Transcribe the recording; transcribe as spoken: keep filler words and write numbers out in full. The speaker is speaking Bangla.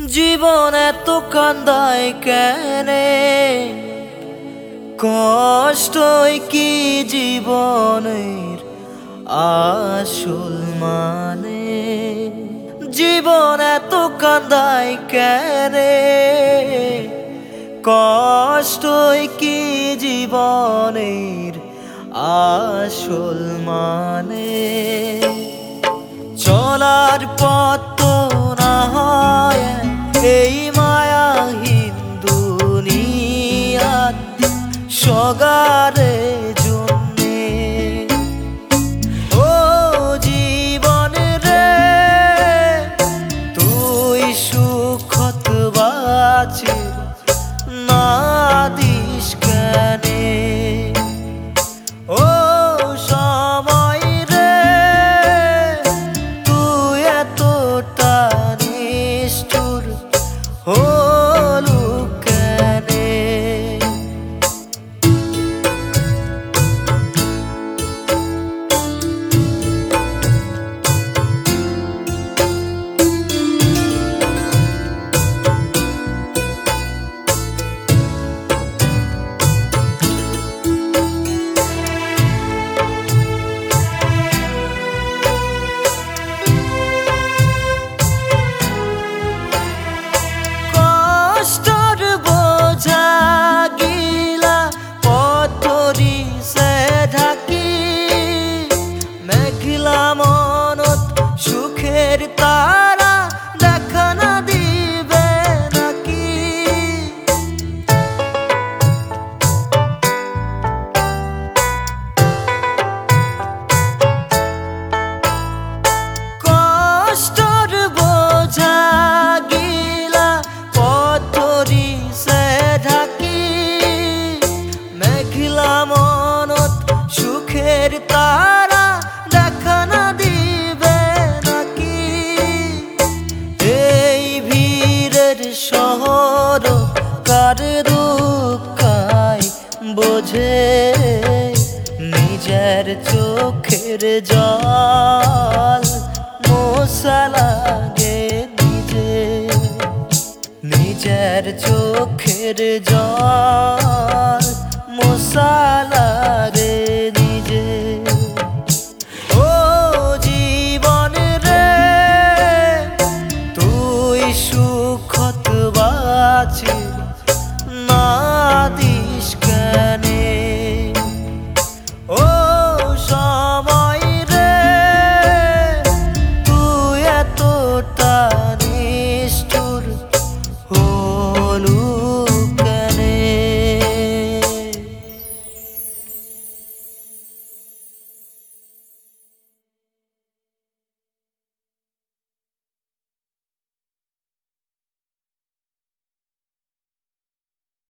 জীবন এত কান্দায় কেনে, কষ্টই কি জীবনের আসল মানে। জীবন এত কান্দায় কেনে, কষ্টই কি জীবনের আসল মানে। চলার পথ তো না হয় এই মায়াহীন দুনিয়াত সগারে জন্যে। ও জীবন রে, তুই সুখত বাঁচির না দিস কেনে। ও সময় রে, তুই এতটা নিষ্ঠুর হলু কেনে। মনত সুখের তারা দেখা না দিবে নাকি। কষ্টর বোঝা গিলা পথরি সে ঢাকি, মেঘলা মনত সুখের তারা দেখা না দিবে নাকি। এই ভিড়ের শহর কার দুঃখায় বোঝে, নিজের চোখের জল মোছা লাগে নিজে। নিজের চোখের জল মোছা লাগে